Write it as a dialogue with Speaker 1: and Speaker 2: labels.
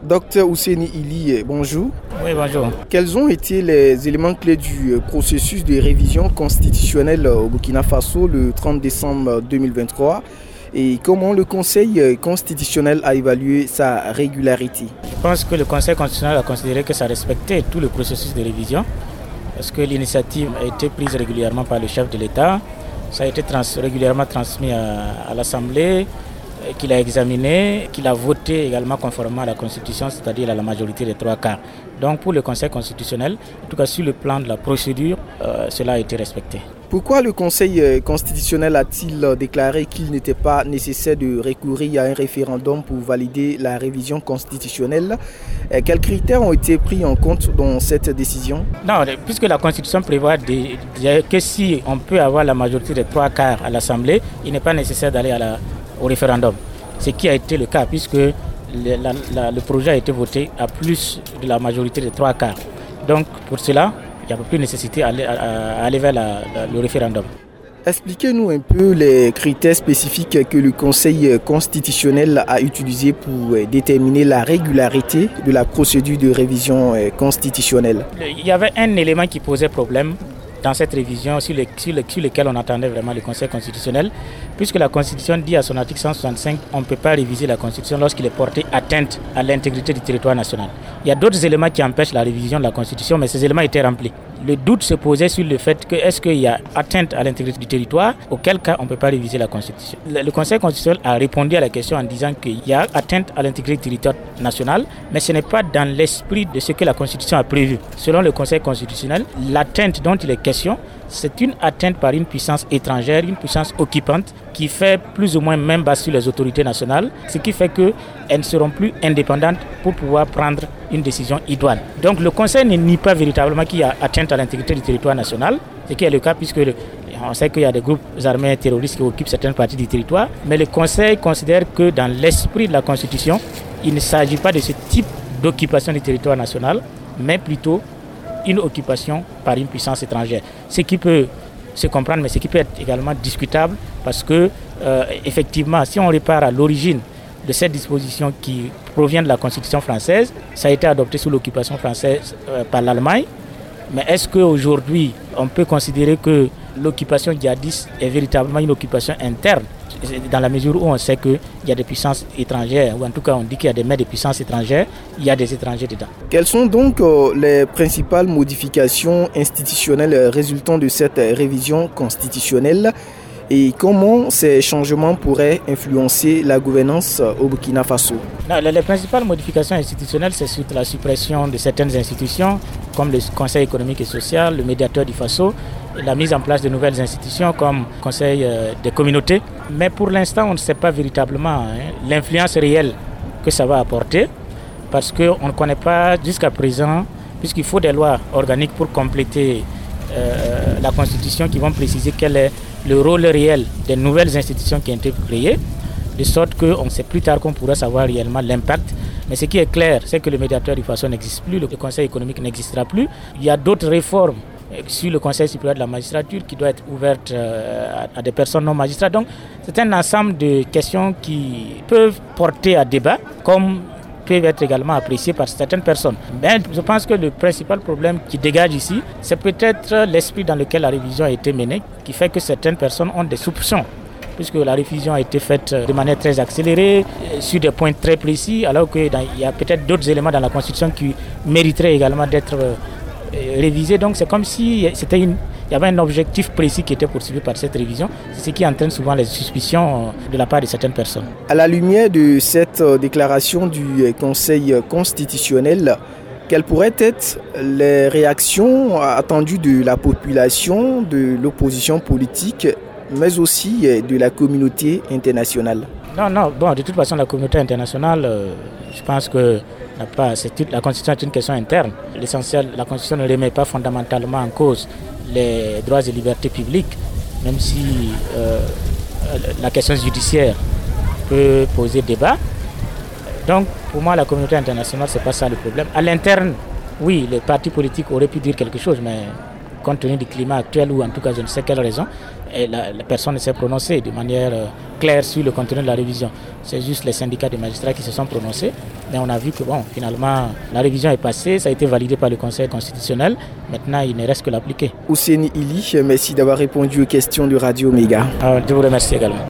Speaker 1: Docteur Ousseini Ili, bonjour.
Speaker 2: Oui, bonjour.
Speaker 1: Quels ont été les éléments clés du processus de révision constitutionnelle au Burkina Faso le 30 décembre 2023 et comment le Conseil constitutionnel a évalué sa régularité?
Speaker 2: Je pense que le Conseil constitutionnel a considéré que ça respectait tout le processus de révision parce que l'initiative a été prise régulièrement par le chef de l'État. Ça a été régulièrement transmis à l'Assemblée, qu'il a examiné, qu'il a voté également conformément à la Constitution, c'est-à-dire à la majorité des 3/4. Donc pour le Conseil constitutionnel, en tout cas sur le plan de la procédure, cela a été respecté.
Speaker 1: Pourquoi le Conseil constitutionnel a-t-il déclaré qu'il n'était pas nécessaire de recourir à un référendum pour valider la révision constitutionnelle? Quels critères ont été pris en compte dans cette décision?
Speaker 2: Non, puisque la Constitution prévoit que si on peut avoir la majorité des 3/4 à l'Assemblée, il n'est pas nécessaire d'aller au référendum. Ce qui a été le cas puisque le projet a été voté à plus de la majorité des 3/4. Donc pour cela, il n'y a plus nécessité d'aller vers le référendum.
Speaker 1: Expliquez-nous un peu les critères spécifiques que le Conseil constitutionnel a utilisés pour déterminer la régularité de la procédure de révision constitutionnelle.
Speaker 2: Il y avait un élément qui posait problème dans cette révision sur lequel on attendait vraiment le Conseil constitutionnel, puisque la Constitution dit à son article 165 on ne peut pas réviser la Constitution lorsqu'il est porté atteinte à l'intégrité du territoire national. Il y a d'autres éléments qui empêchent la révision de la Constitution, mais ces éléments étaient remplis. Le doute se posait sur le fait que est-ce qu'il y a atteinte à l'intégrité du territoire, auquel cas on ne peut pas réviser la Constitution. Le Conseil constitutionnel a répondu à la question en disant qu'il y a atteinte à l'intégrité du territoire national, mais ce n'est pas dans l'esprit de ce que la Constitution a prévu. Selon le Conseil constitutionnel, l'atteinte dont il est question, c'est une atteinte par une puissance étrangère, une puissance occupante qui fait plus ou moins main basse sur les autorités nationales, ce qui fait qu'elles ne seront plus indépendantes pour pouvoir prendre une décision idoine. Donc le Conseil ne nie pas véritablement qu'il y a atteinte à l'intégrité du territoire national, ce qui est le cas puisque on sait qu'il y a des groupes armés terroristes qui occupent certaines parties du territoire, mais le Conseil considère que dans l'esprit de la Constitution, il ne s'agit pas de ce type d'occupation du territoire national, mais plutôt une occupation par une puissance étrangère. Ce qui peut se comprendre, mais ce qui peut être également discutable parce que, effectivement, si on repart à l'origine de cette disposition qui provient de la Constitution française, ça a été adopté sous l'occupation française par l'Allemagne. Mais est-ce qu'aujourd'hui, on peut considérer que l'occupation djihadiste est véritablement une occupation interne, dans la mesure où on sait qu'il y a des puissances étrangères, ou en tout cas on dit qu'il y a des mains de puissances étrangères, il y a des étrangers dedans.
Speaker 1: Quelles sont donc les principales modifications institutionnelles résultant de cette révision constitutionnelle et comment ces changements pourraient influencer la gouvernance au Burkina Faso?
Speaker 2: Les principales modifications institutionnelles, c'est surtout la suppression de certaines institutions, comme le Conseil économique et social, le médiateur du Faso, la mise en place de nouvelles institutions comme le Conseil des communautés. Mais pour l'instant, on ne sait pas véritablement l'influence réelle que ça va apporter, parce qu'on ne connaît pas jusqu'à présent, puisqu'il faut des lois organiques pour compléter la Constitution qui vont préciser quel est le rôle réel des nouvelles institutions qui ont été créées, de sorte qu'on sait plus tard qu'on pourra savoir réellement l'impact. Mais ce qui est clair, c'est que le médiateur du Faso n'existe plus, le Conseil économique n'existera plus. Il y a d'autres réformes sur le Conseil supérieur de la magistrature qui doit être ouverte à des personnes non magistrats. Donc c'est un ensemble de questions qui peuvent porter à débat, comme peuvent être également appréciées par certaines personnes. Mais je pense que le principal problème qui dégage ici, c'est peut-être l'esprit dans lequel la révision a été menée, qui fait que certaines personnes ont des soupçons, puisque la révision a été faite de manière très accélérée, sur des points très précis, alors qu'il y a peut-être d'autres éléments dans la Constitution qui mériteraient également d'être révisés. Donc c'est comme si il y avait un objectif précis qui était poursuivi par cette révision, c'est ce qui entraîne souvent les suspicions de la part de certaines personnes.
Speaker 1: À la lumière de cette déclaration du Conseil constitutionnel, quelles pourraient être les réactions attendues de la population, de l'opposition politique, mais aussi de la communauté internationale?
Speaker 2: Bon, de toute façon, la communauté internationale, je pense que la Constitution est une question interne. L'essentiel, la Constitution ne remet pas fondamentalement en cause les droits et libertés publiques, même si la question judiciaire peut poser débat. Donc, pour moi, la communauté internationale, ce n'est pas ça le problème. À l'interne, oui, les partis politiques auraient pu dire quelque chose, mais compte tenu du climat actuel ou en tout cas je ne sais quelle raison, et la personne ne s'est prononcée de manière claire sur le contenu de la révision. C'est juste les syndicats de magistrats qui se sont prononcés. Mais on a vu que finalement, la révision est passée, ça a été validé par le Conseil constitutionnel. Maintenant, il ne reste que l'appliquer.
Speaker 1: Ousseini Ili, merci d'avoir répondu aux questions de Radio Méga.
Speaker 2: Je vous remercie également.